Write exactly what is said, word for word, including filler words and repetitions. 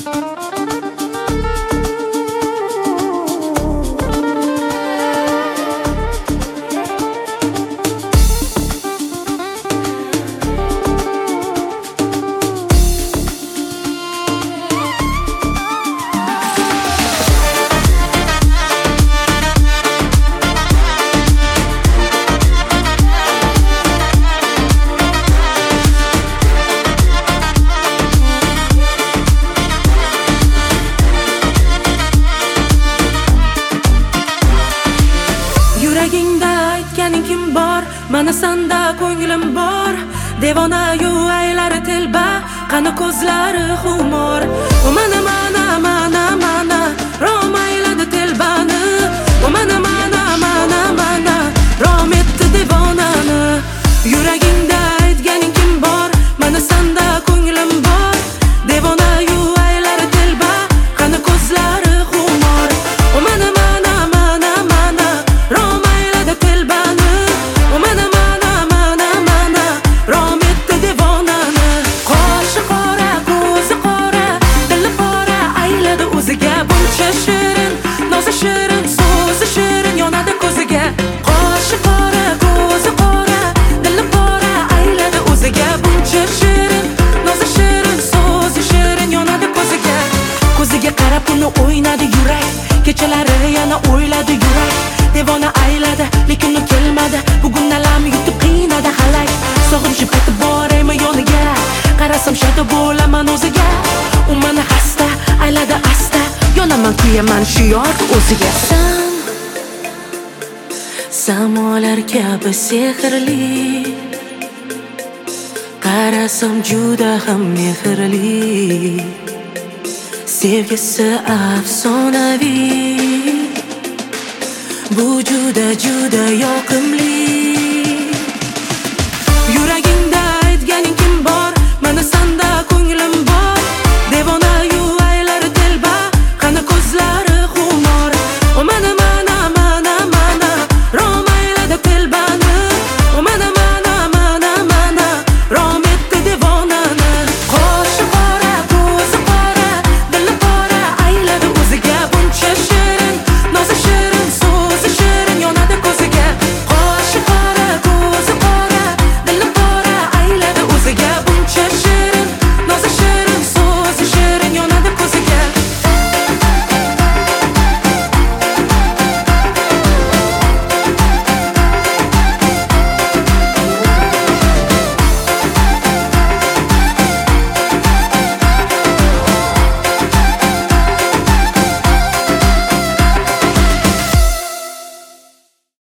Yuragingda aytganing kim bor? Mana sanda ko'nglim bor. Devonayu aylari telba, qani ko'zlari xumor. O mana mana mana mana rom ayladi telbani. O mana mana mana mana rom etdi devonani. Yuragingda aytganing kim bor? Mana sanda ko'nglim bor. Devonayu aylari telba, qani ko'zlari xumor. O mana mana mana mana rom ayladi telbani. O mana mana mana mana rom etdi devonani. Qoshi qora, ko'zi qora, dili qora ayladi o'ziga. Buncha shirin, nozi shirin, so'zi shirin yonadi ko'ziga. Qoshi qora, ko'zi qora, dili qora ayladi o'ziga. Buncha shirin, nozi shirin, so'zi shirin yonadi ko'ziga. Ko'ziga qarab uni o'ynadi yurak, kechalari yana o'yladi yurak. Devona ayladi, lekin u kelmadi. Bugun alam yutib qiynadi halak. Sog'inchib qaytib boraymi yoniga? Qarasam shaydo bo'laman o'ziga. U meni xasta ayladi asta, yonaman kuyaman shu yor o'ziga. San samolar kabi sehrli, qarasam juda ham mehrli. Sevgisi afsonaviy, bu juda juda yoqimli.